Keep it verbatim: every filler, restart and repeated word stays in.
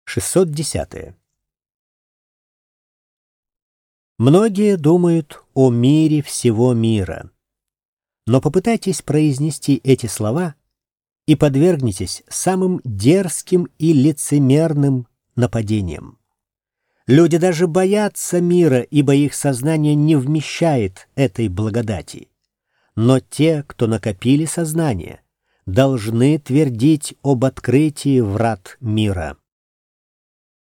шестьсот десятое. Многие думают о мире всего мира, но попытайтесь произнести эти слова и подвергнитесь самым дерзким и лицемерным нападениям. Люди даже боятся мира, ибо их сознание не вмещает этой благодати. Но те, кто накопили сознание, должны твердить об открытии врат мира.